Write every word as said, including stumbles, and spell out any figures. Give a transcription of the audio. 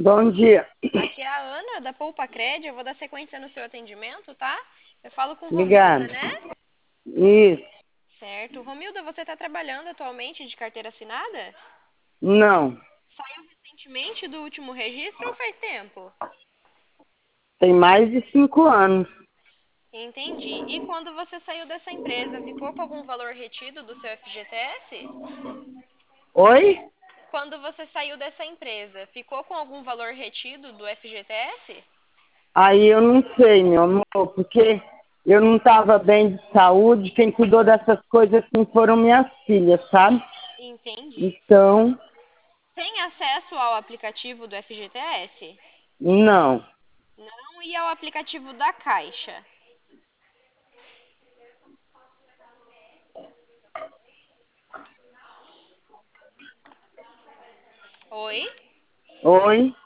Bom dia. Aqui é a Ana, da Poupa Cred. Eu vou dar sequência no seu atendimento, tá? Eu falo com Romilda, Obrigado. né? Isso. Certo. Romilda, você está trabalhando atualmente de carteira assinada? Não. Saiu recentemente do último registro ou faz tempo? Tem mais de cinco anos. Entendi. E quando você saiu dessa empresa, ficou com algum valor retido do seu F G T S? Oi? Quando você saiu dessa empresa, ficou com algum valor retido do F G T S? Aí eu não sei, meu amor, porque eu não estava bem de saúde. Quem cuidou dessas coisas assim foram minhas filhas, sabe? Entendi. Então, Tem acesso ao aplicativo do F G T S? não. Não, e ao aplicativo da Caixa? Oi? Oi?